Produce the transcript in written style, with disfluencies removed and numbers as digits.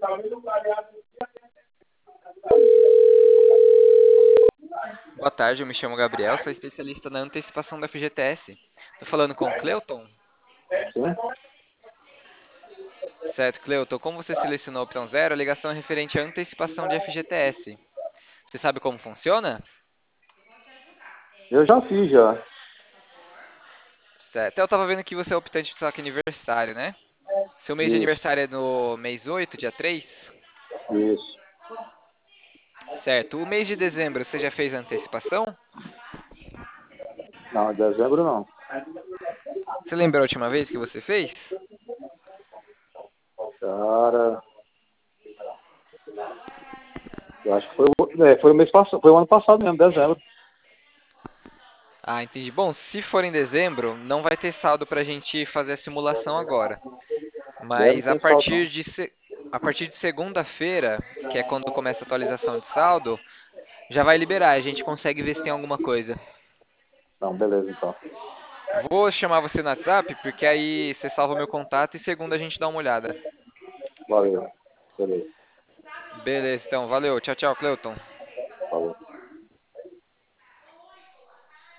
Boa tarde, eu me chamo Gabriel, sou especialista na antecipação da FGTS. Tô falando com o Cleuton? Sim? Certo, Cleuton, como você selecionou a opção zero, a ligação é referente à antecipação de FGTS. Você sabe como funciona? Eu já fiz, já. Certo, eu tava vendo que você é optante de saque aniversário, né? Seu mês de Isso, aniversário é no mês 8, dia 3? isso. Certo, o mês de dezembro você já fez a antecipação? Não, em dezembro não. Você lembra a última vez que você fez? Cara, eu acho que foi o mês passado, foi o ano passado mesmo, dezembro. Ah, entendi. Bom, se for em dezembro, não vai ter saldo para a gente fazer a simulação agora. É, não Mas tem saldo não. a partir de segunda-feira, que é quando começa a atualização de saldo, já vai liberar. A gente consegue ver se tem alguma coisa. Não, beleza então. Vou chamar você no WhatsApp, porque aí você salva o meu contato e segunda a gente dá uma olhada. Valeu. Beleza. Beleza, então. Valeu. Tchau, tchau, Cleuton. Falou.